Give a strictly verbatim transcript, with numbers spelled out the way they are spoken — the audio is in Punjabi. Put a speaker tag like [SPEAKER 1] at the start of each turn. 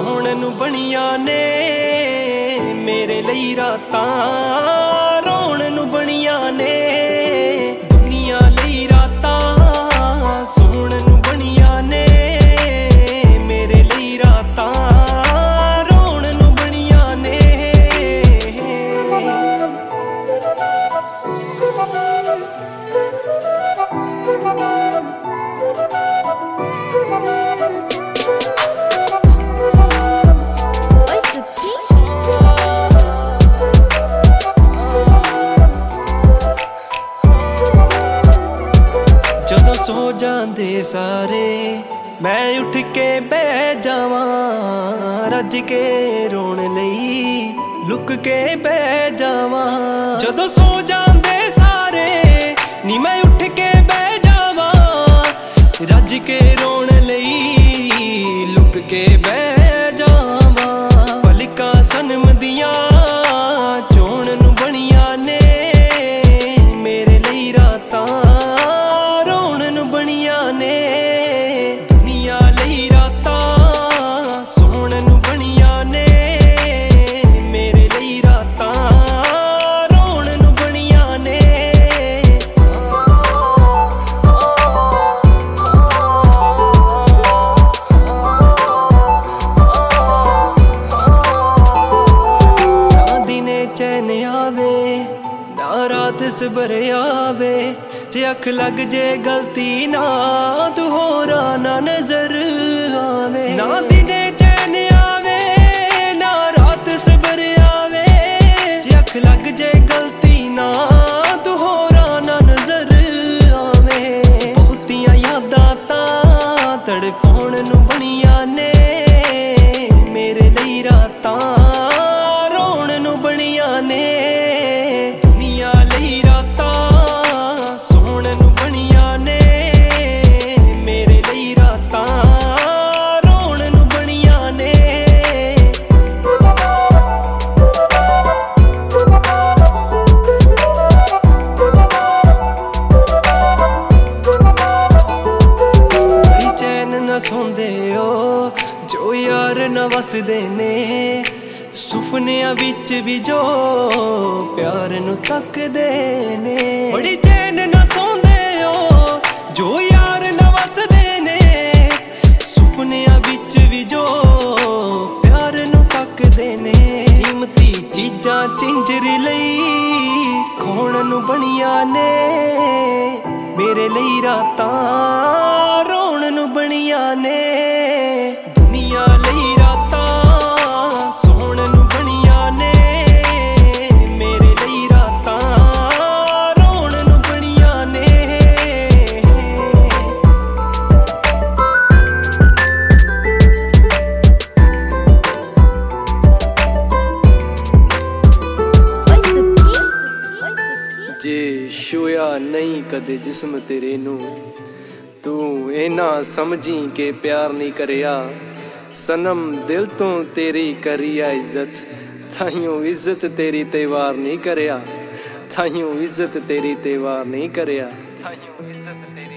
[SPEAKER 1] ਸੌਣ ਨੂੰ ਬਣੀਆਂ ਨੇ ਮੇਰੇ ਲਈ ਰਾਤਾਂ ਰੋਣ ਨੂੰ ਬਣੀਆਂ ਨੇ ਦੁਨੀਆ ਲਈ ਰਾਤਾਂ ਸੌਣ ਨੂੰ ਬਣੀਆਂ ਨੇ ਮੇਰੇ ਲਈ ਰਾਤਾਂ ਰੋਣ ਨੂੰ ਬਣੀਆਂ ਨੇ ਜਦੋਂ ਸੋ ਜਾਂਦੇ ਸਾਰੇ ਮੈਂ ਉੱਠ ਕੇ ਬਹਿ ਜਾਵਾਂ ਰੱਜ ਕੇ ਰੋਣ ਲਈ ਲੁਕ ਕੇ ਬਹਿ ਜਾਵਾਂ ਜਦੋਂ ਸੋ ਜਾਂਦੇ ਸਾਰੇ ਨੀ ਮੈਂ ਉੱਠ ਕੇ ਬਹਿ ਜਾਵਾਂ ਰੱਜ ਕੇ ਰੋਣ ਲਈ ਲੁਕ ਕੇ ਬਹਿ ਜਾਵਾਂ ਪਲਕਾਂ ਸਨਮ ਦੀਆਂ ਚੋਣ ਨੂੰ ਬਣੀਆਂ ਨੇ ਮੇਰੇ ਲਈ ਰਾਤਾਂ ਬਣੀਆਂ ਨੇ ਦੁਨੀਆ ਲਈ ਰਾਤਾਂ ਸੌਣ ਨੂੰ ਬਣੀਆਂ ਨੇ ਮੇਰੇ ਲਈ ਰਾਤਾਂ ਰੋਣ ਨੂੰ ਬਣੀਆਂ ਨੇ ਨਾ ਦਿਨੇ ਚੈਨ ਆਵੇ ਨਾ ਰਾਤ ਸਬਰ ਆਵੇ ਜੇ ਅੱਖ ਲੱਗ ਜੇ ਗਲਤੀ ਨਾ ਦੁਹਰਾ ਨਾ ਨਜ਼ਰ ਆਵੇ ਨਾ ਦਿਨੇ ਚੈਨ ਆਵੇ ਨਾ ਰਾਤ ਸਬਰ ਆਵੇ ਜੇ ਅੱਖ ਲੱਗ ਜੇ ਗਲਤੀ ਨਾ ਦੁਹਰਾ ਨਾ ਨਜ਼ਰ ਆਵੇ ਬਹੁਤੀਆਂ ਯਾਦਾਂ ਤਾਂ ਤੜਪਾਉਣ ਨੂੰ ਬਣੀਆਂ ਨੇ ਮੇਰੇ ਲਈ ਰਾਤਾਂ ਰੋਣ ਨੂੰ ਬਣੀਆਂ ਨੇ ਦੁਨੀਆ ਲਈ ਰਾਤਾਂ ਸੌਣ ਨੂੰ ਬਣੀਆਂ ਨੇ ਮੇਰੇ ਲਈ ਰਾਤਾਂ ਰੋਣ ਨੂੰ ਬਣੀਆਂ ਨੇ ਬੜੀ ਚੈਨ ਨਾ ਸੌਂਦੇ ਓ ਜੋ ਯਾਰ ਨਾ ਵਸਦੇ ਨੇ ਸੁਪਨਿਆਂ ਵਿੱਚ ਵੀ ਜੋ ਪਿਆਰ ਨੂੰ ਤੱਕਦੇ ਨੇ ਬੜੀ ਚੈਨ ਨਾ ਸੌਂਦੇ ਓ ਜੋ ਯਾਰ ਨਾ ਵਸਦੇ ਨੇ ਸੁਪਨਿਆਂ ਵਿੱਚ ਵੀ ਜੋ ਪਿਆਰ ਨੂੰ ਤੱਕਦੇ ਨੇ ਕੀਮਤੀ ਚੀਜ਼ਾਂ ਚਿੰਜਰ ਲਈ ਖੋਣ ਨੂੰ ਬਣੀਆਂ ਨੇ ਮੇਰੇ ਲਈ ਰਾਤਾਂ ਰੋਣ ਨੂੰ ਬਣੀਆਂ ਨੇ ਦੁਨੀਆ ਲਈ ਰਾਤਾਂ ਸੌਣ ਨੂੰ ਬਣੀਆਂ ਨੇ ਮੇਰੇ ਲਈ ਰਾਤਾਂ ਰੋਣ ਨੂੰ ਬਣੀਆਂ ਨੇ ਜੇ ਛੂਇਆ ਨਹੀਂ ਕਦੇ ਜਿਸਮ ਤੇਰੇ ਨੂੰ ਤੂੰ ਇਹ ਨਾ ਸਮਝੀ ਕਿ ਪਿਆਰ ਨਹੀਂ ਕਰਿਆ ਸਨਮ ਦਿਲ ਤੋਂ ਤੇਰੀ ਕਰੀਆ ਇੱਜ਼ਤ ਤਾਈਓ ਇੱਜ਼ਤ ਤੇਰੀ ਤੇ ਵਾਰ ਨਹੀਂ ਕਰਿਆ ਤਾਈਓ ਇੱਜ਼ਤ ਤੇਰੀ ਤੇ ਵਾਰ ਨਹੀਂ ਕਰਿਆ ਤਾਈਓ ਇੱਜ਼ਤ ਤੇਰੀ